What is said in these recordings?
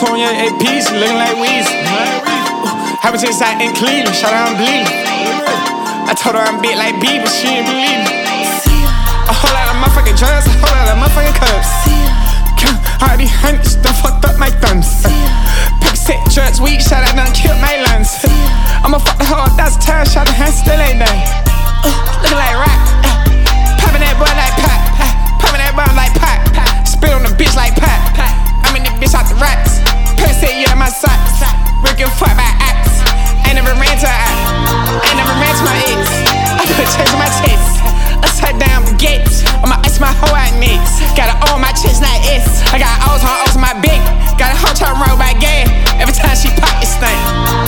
Two-tone, yeah, APs, looking like Weezy. Happened to inside in Cleveland, shout out, I'm bleeding. I told her I'm big like B, but she ain't believe me. A whole lot of motherfucking drugs, a whole lot of motherfucking cups. Count all these hundreds, done fucked up my thumbs. Percocet, drugs, weed, shot, I done killed my lungs. I'ma fuck the whole 1,000 times, shot the hand, still ain't done. Looking like rock, popping that boy like pop, popping that bomb like pop. Spit on the bitch like pop. I'm in this bitch out the rocks. Percocet, yeah, my socks. We give a fuck about acts. Ain't never ran to her, ain't never ran to my ex. I put chains on my chest, upside down gates. I'ma ice my whole out nicks. Got an O on my chest, not S. I got O's on O's on my big. Got a hoe tryna run by gas. Every time she pop, it stink.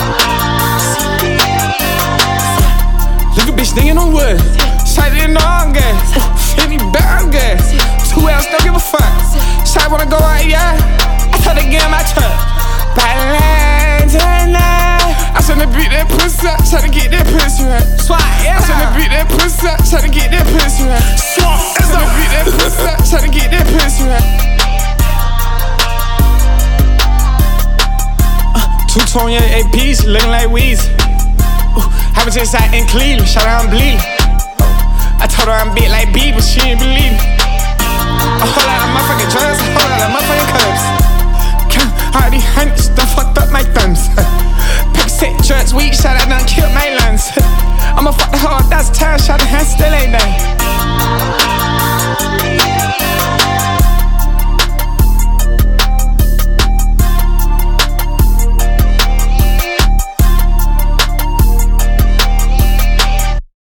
Look a bitch thinking on wood. Shot didn't know I'm good. Hit me back, I'm good. 2 L's, don't give a fuck. Shot wanna go out, yeah. I told her get in my truck. By line tonight. I shouldn't beat that pussy up, tryna get that pussy right. Swat, yeah. I shouldn't beat that pussy up, tryna get that pussy right. Swat, I shouldn't beat that pussy up, tryna get that pussy right. Two-tone, yeah, APs, looking like Weezy. Happened to inside in Cleveland, shout out, I'm bleeding. I told her I'm big like B, but she ain't believe me. A whole lot of motherfucking drugs, a whole lot of motherfucking cups. Count all these hundreds, done fucked up my thumbs. Percocet, drugs, weed, shot, I done killed my lungs. I'ma fuck the whole 1,000 times, shot the hand, still ain't done.